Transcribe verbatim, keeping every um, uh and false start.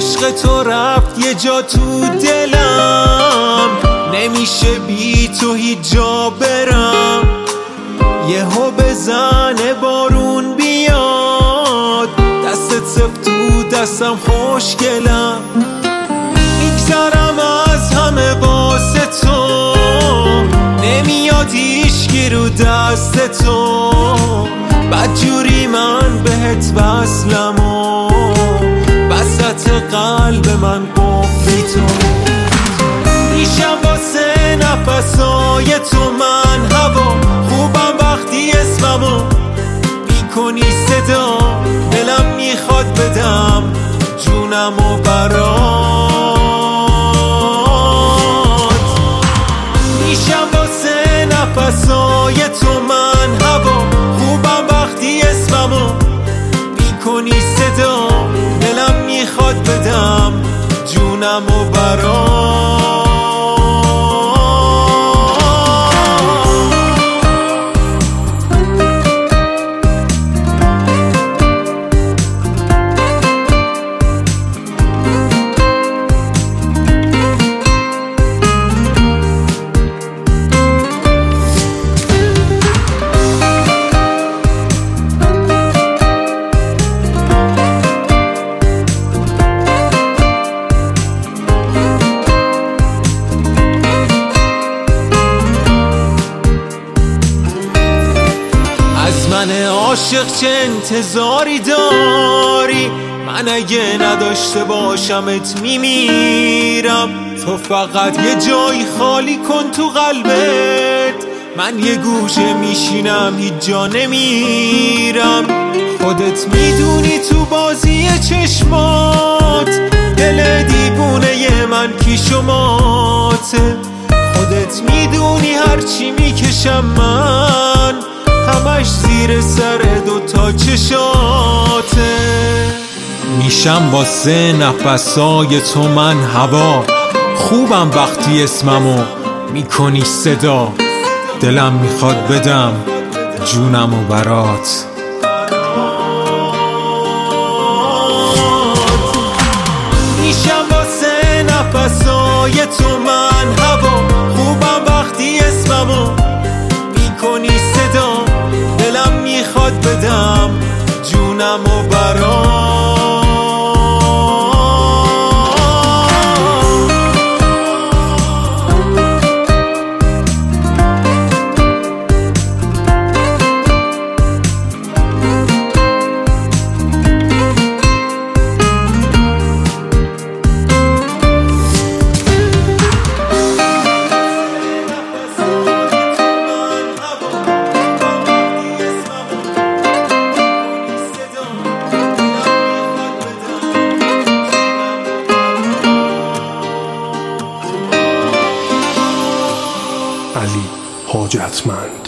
عشق تو رفت یه جا تو دلم، نمیشه بی تو هیچ جا برم. یهو بزنه بارون بیاد، دستت سفت تو دستم خوشگلم. میگذرم از همه واسه تو، نمیاد هیچکی رو دست تو. بدجوری من بهت وصلم و وسط قلب من قفلی تو. میشم واسه نفسای تو من هوا، خوبم وقتی اسممو میکنی صدا. دلم میخواد بدم جونمو برات. میشم واسه نفسای تو من هوا، خوبم وقتی اسممو میکنی صدا. دلم میخواد بدم جونمو برات. من عاشق چه انتظاری داری؟ من اگه نداشته باشمت میمیرم. تو فقط یه جایی خالی کن تو قلبت، من یه گوشه میشینم هیچ جا نمیرم. خودت میدونی تو بازی چشمات دل دیوونه من کی شماته. خودت میدونی هرچی میکشم من همش زیر سر دوتا چشاته. میشم واسه نفسای تو من هوا، خوبم وقتی اسممو میکنی صدا. دلم میخواد بدم جونمو برات. میشم واسه نفسای تو من هوا، خوبم وقتی اسممو میکنی صدا. دلم میخواد بدم جونمو برات. علی حاجتمند.